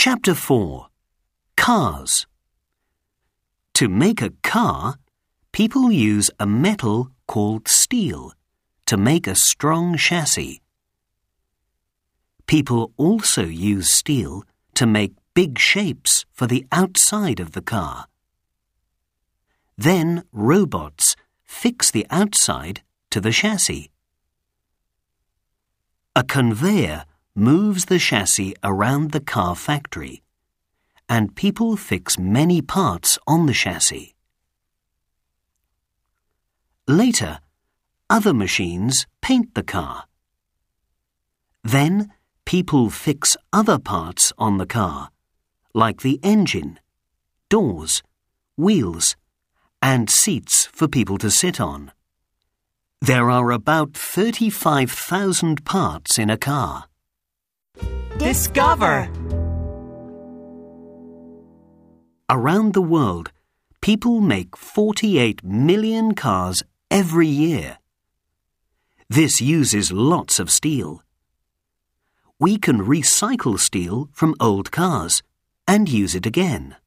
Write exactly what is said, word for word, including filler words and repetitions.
Chapter four. Cars. To make a car, people use a metal called steel to make a strong chassis. People also use steel to make big shapes for the outside of the car. Then robots fix the outside to the chassis. A conveyor moves the chassis around the car factory, and people fix many parts on the chassis. Later, other machines paint the car. Then, people fix other parts on the car, like the engine, doors, wheels, and seats for people to sit on. There are about thirty-five thousand parts in a car. Discover! Around the world, people make forty-eight million cars every year. This uses lots of steel. We can recycle steel from old cars and use it again.